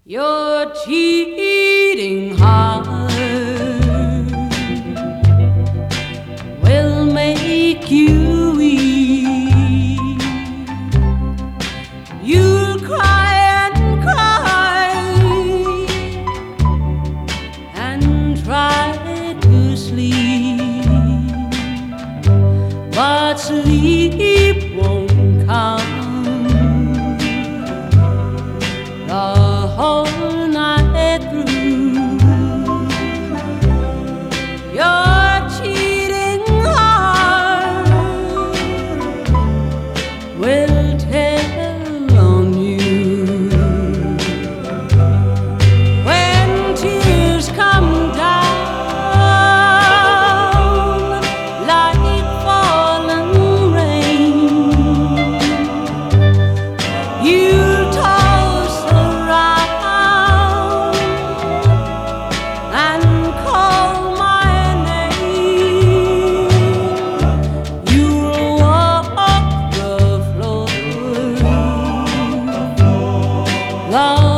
Your cheating heart will make you weep. You'll cry and cry and try to sleep, but sleep won't come the whole night through. Your cheating heart will tell on you when tears come down like fallen rain. You'll toss around and call my name. You'll walk the floor.